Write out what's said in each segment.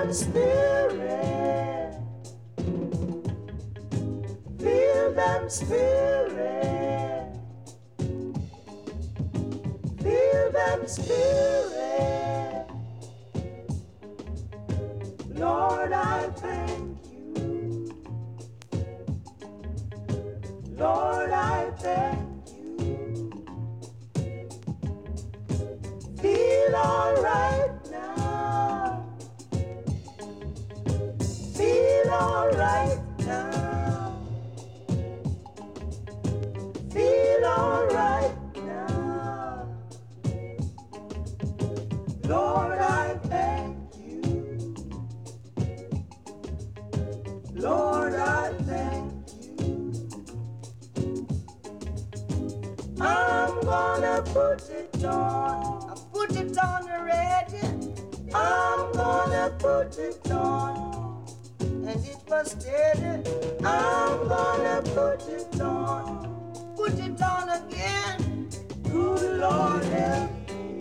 them spirit, feel them spirit, feel them spirit. Lord, I thank you. Lord, I thank you. Feel alright now. Feel alright now. Feel alright now. Lord, I thank you. Lord, I thank you. I'm gonna put it on. I put it on the radio. I'm gonna put it on. And it was steady. I'm gonna put it on. Put it on again. Good Lord help me.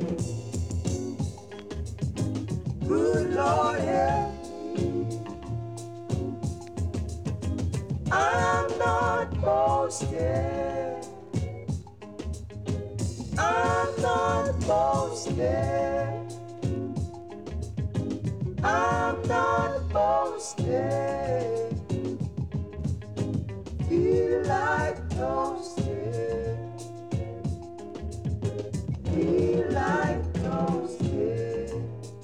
Good Lord help me. I'm not boasting. I'm not boasting. I'm not boasting. Feel like toasting. Feel like toasting.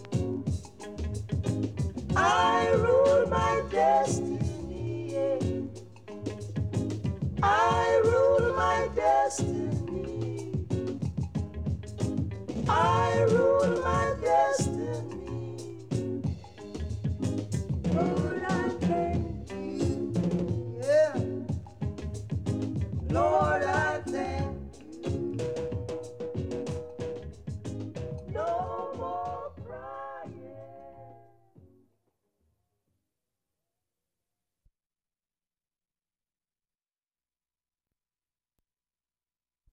I rule my destiny. Yeah. I rule my destiny. I rule my